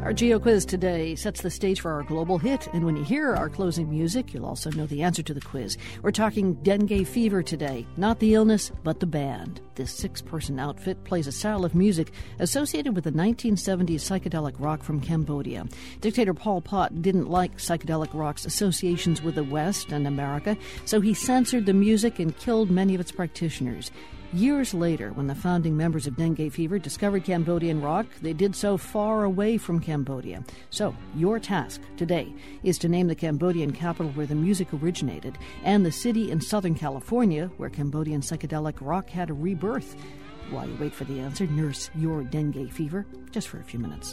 Our Geo Quiz today sets the stage for our global hit, and when you hear our closing music, you'll also know the answer to the quiz. We're talking dengue fever today, not the illness, but the band. This six-person outfit plays a style of music associated with the 1970s psychedelic rock from Cambodia. Dictator Pol Pot didn't like psychedelic rock's associations with the West and America, so he censored the music and killed many of its practitioners. Years later, when the founding members of Dengue Fever discovered Cambodian rock, they did so far away from Cambodia. So, your task today is to name the Cambodian capital where the music originated and the city in Southern California where Cambodian psychedelic rock had a rebirth. While you wait for the answer, nurse your dengue fever just for a few minutes.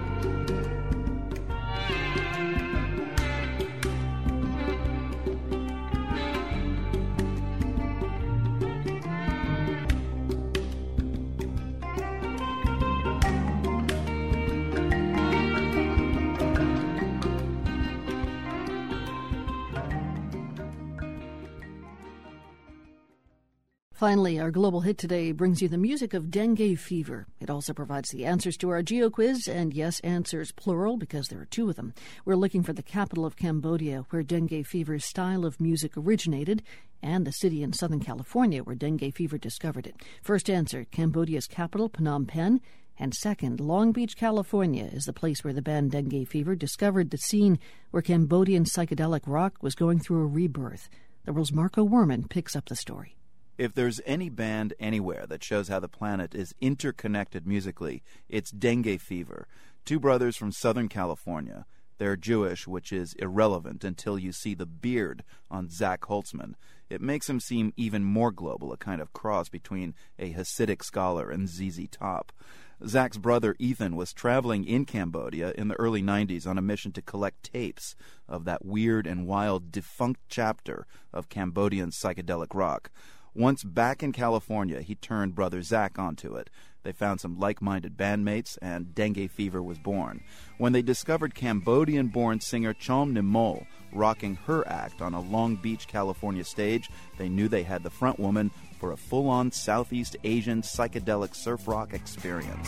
Finally, our global hit today brings you the music of Dengue Fever. It also provides the answers to our Geo Quiz, and yes, answers plural because there are two of them. We're looking for the capital of Cambodia, where Dengue Fever's style of music originated, and the city in Southern California where Dengue Fever discovered it. First answer, Cambodia's capital, Phnom Penh. And second, Long Beach, California is the place where the band Dengue Fever discovered the scene where Cambodian psychedelic rock was going through a rebirth. The world's Marco Werman picks up the story. If there's any band anywhere that shows how the planet is interconnected musically, it's Dengue Fever. Two brothers from Southern California. They're Jewish, which is irrelevant until you see the beard on Zach Holtzman. It makes him seem even more global, a kind of cross between a Hasidic scholar and ZZ Top. Zach's brother Ethan was traveling in Cambodia in the early 90s on a mission to collect tapes of that weird and wild defunct chapter of Cambodian psychedelic rock. Once back in California, he turned brother Zach onto it. They found some like-minded bandmates, and Dengue Fever was born. When they discovered Cambodian-born singer Chom Nimol rocking her act on a Long Beach, California stage, they knew they had the front woman for a full-on Southeast Asian psychedelic surf rock experience.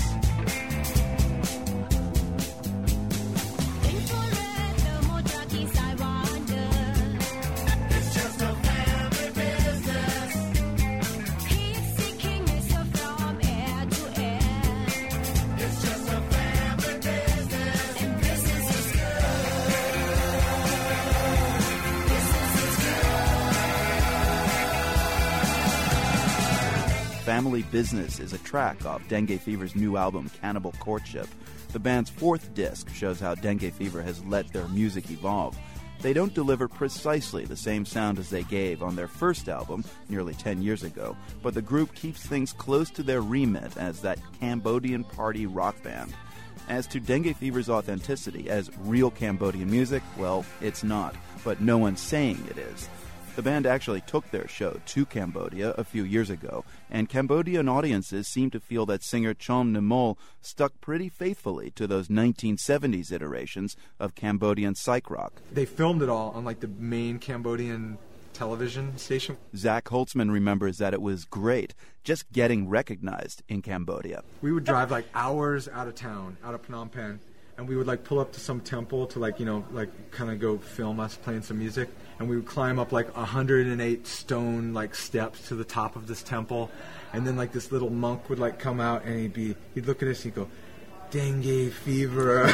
Family Business is a track off Dengue Fever's new album, Cannibal Courtship. The band's fourth disc shows how Dengue Fever has let their music evolve. They don't deliver precisely the same sound as they gave on their first album nearly 10 years ago, but the group keeps things close to their remit as that Cambodian party rock band. As to Dengue Fever's authenticity as real Cambodian music, well, it's not, but no one's saying it is. The band actually took their show to Cambodia a few years ago, and Cambodian audiences seem to feel that singer Chom Nimol stuck pretty faithfully to those 1970s iterations of Cambodian psych rock. They filmed it all on the main Cambodian television station. Zach Holtzman remembers that it was great just getting recognized in Cambodia. We would drive hours out of town, out of Phnom Penh, and we would pull up to some temple to kind of go film us playing some music, and we would climb up 108 stone steps to the top of this temple, and then this little monk would come out, and he'd look at us and he'd go, "Dengue Fever."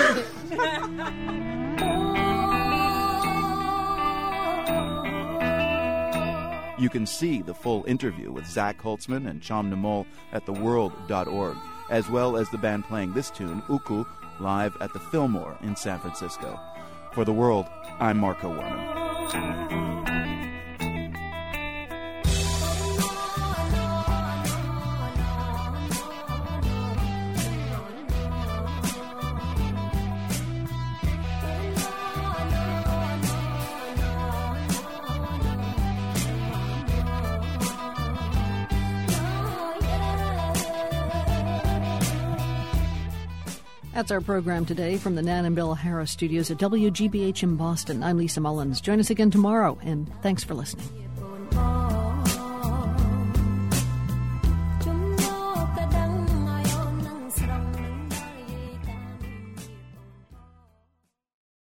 You can see the full interview with Zach Holtzman and Chom Nimol at theworld.org, as well as the band playing this tune, Uku, live at the Fillmore in San Francisco. For The World, I'm Marco Werman. That's our program today from the Nan and Bill Harris studios at WGBH in Boston. I'm Lisa Mullins. Join us again tomorrow, and thanks for listening.